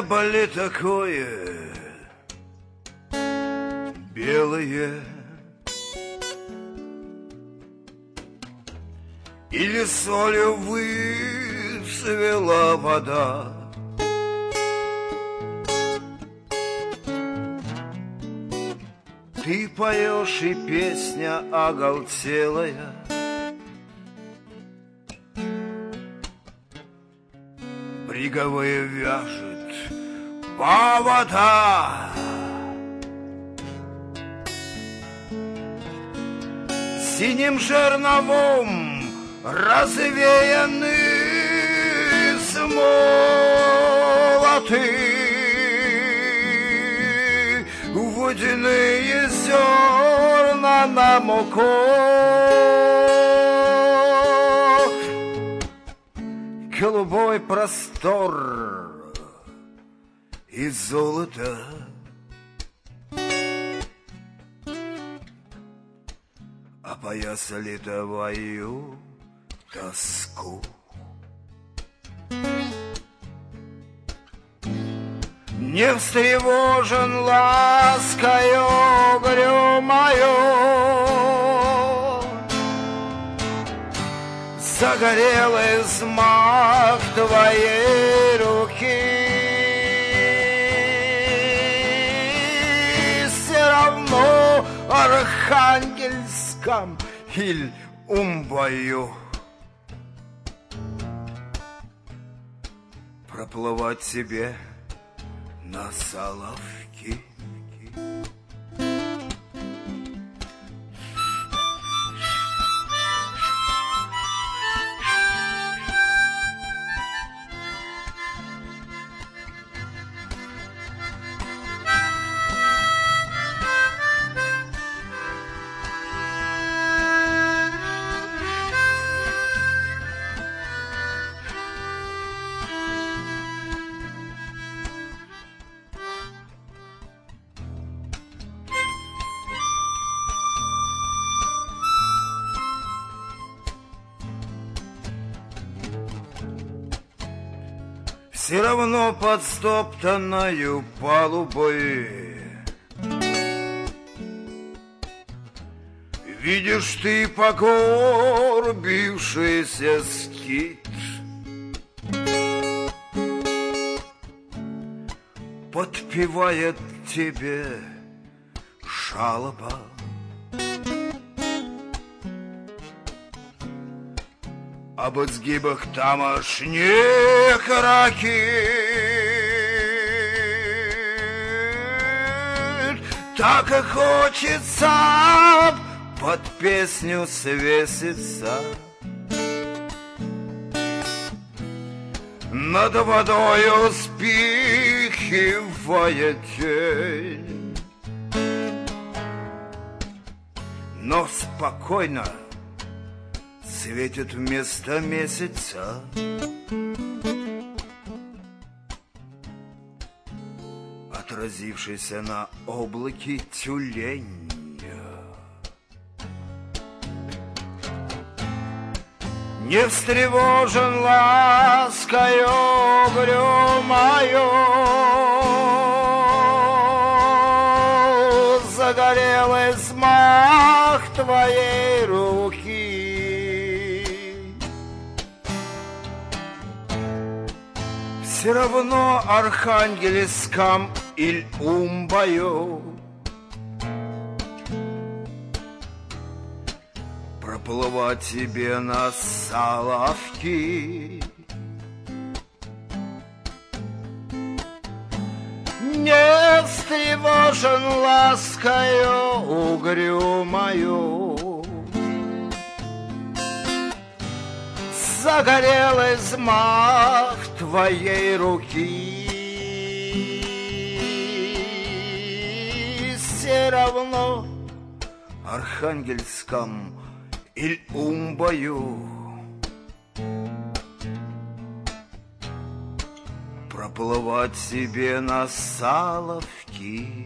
Небо ли такое белое, или солью выцвела вода? Ты поешь, и песня оголтелая бриговые вяжет повода. Синим жерновом развеяны смолоты, водяные зерна на муку. Голубой простор из золота, опоясали твою тоску. Не встревожен ласкою угрюмою, загорелый взмах твоей руки. Все равно Архангельском или Умбою проплывать тебе на Соловки. Все равно под стоптанною палубой видишь ты погорбившийся скит. Подпевает тебе жалоба. Об изгибах тамошних ракет так и хочется под песню свеситься. Над водою спихивая тень, но спокойно светит вместо месяца. Отразившийся на облаке тюлень. Не встревожен ласкою угрюмою, загорелый взмах твоей руки. Все равно Архангельском или Умбою проплывать тебе на Соловки. Не встревожен ласкою угрюмою, загорелый взмах твоей руки. Все равно Архангельском или Умбою проплывать себе на Соловки.